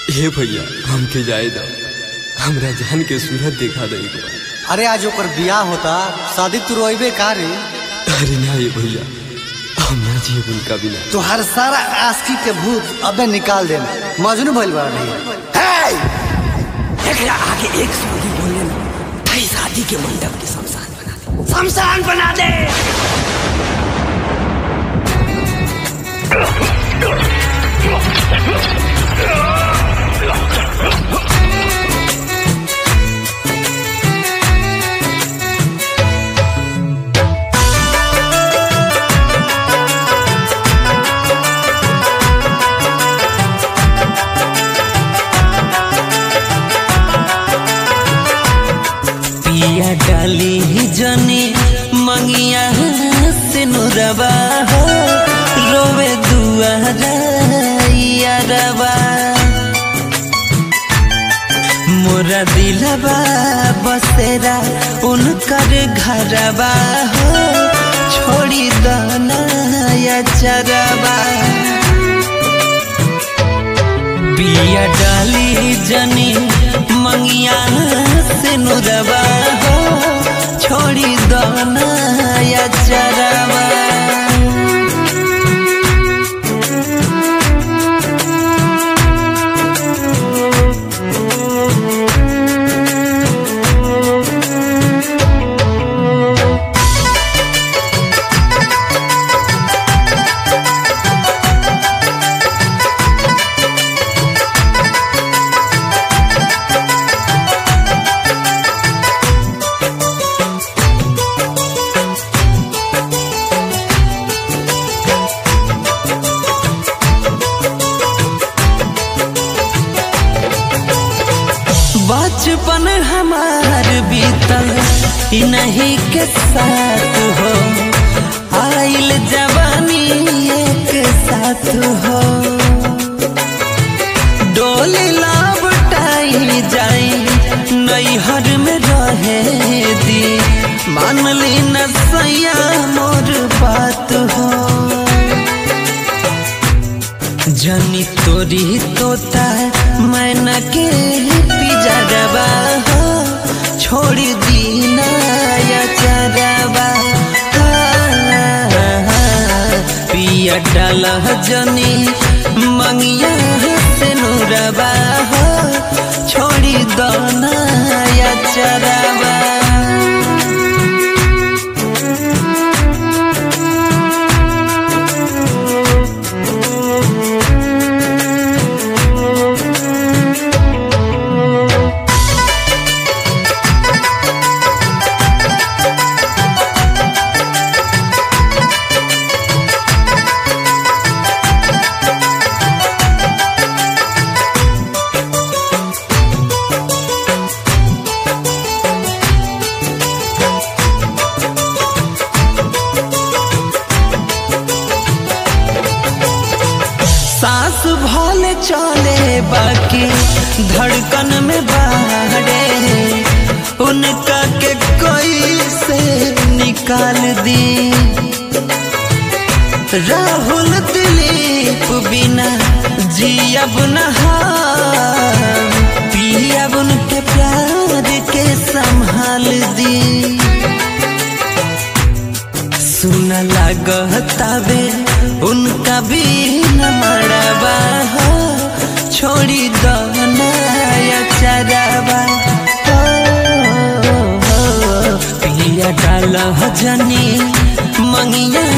हे भैया हमके जाए दो, हमरा जान के सूरत दिखा दे। अरे आज ओकर बियाह होता, शादी तू रोइबे का रे? अरे ना ये भैया, हम ना जिए उनका बिना। तो हर सारा आस्की के भूत अबे निकाल देना। मजनू भइल बा नहीं एकरा आगे एक शादी बोले ना, भाई शादी के मंडप के शमशान बना दे, शमशान बना दे। पिया डाली जने मंगिया से नुरबा हो, रोवे दुआरा यारबा। मोरा दिलबा बसेरा उनकर घरबा हो, छोड़ी दाना या चरबा। पिया डाली जनी मंगिया से नुरबा हो, छोड़ी दाना या चरबा। बचपन हमार बीतल इन्हीं के साथ हो, आइल जवानी एक साथ हो। डोली लाबटाई जाई नैहर में रहे दी, मान ली न सैया मोर बात हो। जनी तोरी तोता मैना के पिजरबा हो, छोड़ी दीना या चरबा। पिया डाला जनी मंगिया से नुरबा हो, छोड़ी दाना या चरबा। सांस भले चले बाकी धड़कन में बाहरे, उनका के कोई से निकाल दी। राहुल दिलीप बिना जियब नहार, पियब उनके प्यार के संभाल दी। सुन लागतावे उनका भी न मरबा हो, छोड़ी दाना या चरबा। पिया डाला जनी मंगिया